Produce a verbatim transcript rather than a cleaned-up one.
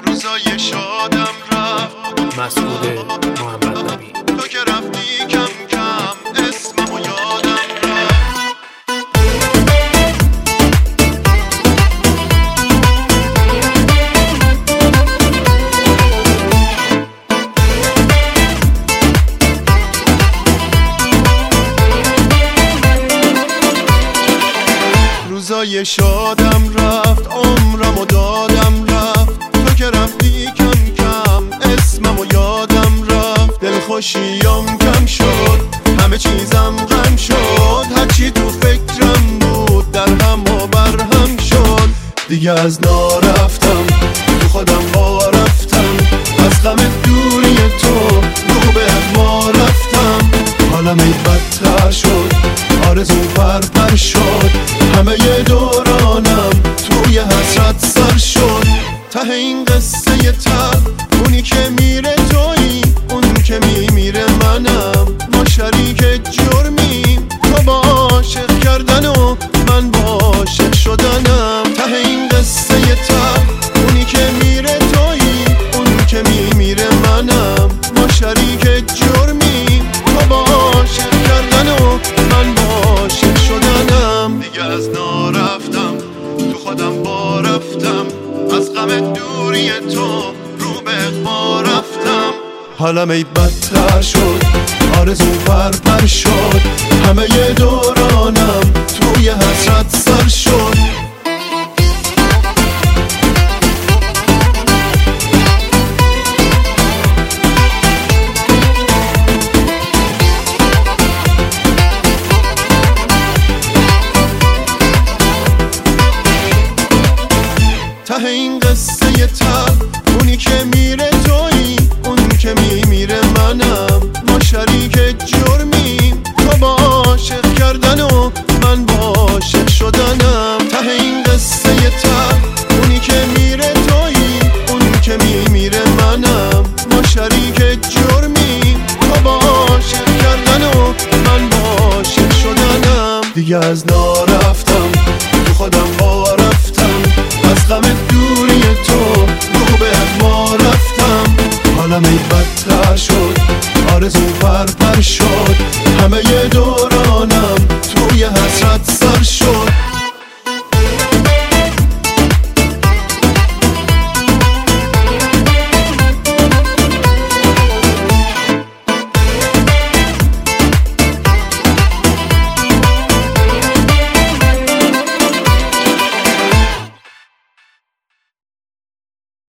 روزای شادم رفت مسعود محمد نبی. تو که رفتی کم کم اسممو یادم رفت. روزای شادم رفت عمرمو دادم رفت تو که رفتی کم کم اسممو یادم رفت. دلخوشیام کم شد همه چیزم غم شد هرچی تو فکرم بود در هم و بر هم شد. دیگه از نارفتم تو خودم وا رفتم از غم دوری تو رو به اغوا رفتم. حالم ای بدتر شد آرزوم پر پر شد همه ی دورانم توی حسرت سر شد. ته این قصه ی تر اونی که میره تویی اون که میمیره منم. ما شریک جرمیم تو با عاشق کردن و من با عاشق شدنم. ته این قصه ی تر اونی که میره تویی اون که میمیره منم. ما شریک جرمیم تو با عاشق کردن و من با عاشق شدنم. دیگه از نارفتم تو خودم با رفتم از غم دوری تو رو به اغوا رفتم. حالم ای بدتر شد آرزوم پر پر شد همه ی دورانم توی حسرت سر شد. ته این قصه ی تر اونی که میره تویی اون که میمیره منم. ما شریک جرمیم تو با عاشق کردن و من با عاشق شدنم. ته این قصه ی تر اونی که میره تویی اون که میمیره منم. ما شریک جرمیم تو با عاشق کردن و من با عاشق شدنم. دیگه از نارفتم تو خودم وا رفتم از غم دوری تو رو به اغوا رفتم. حالم ای بدتر شد آرزوم پر پر شد همه ی دور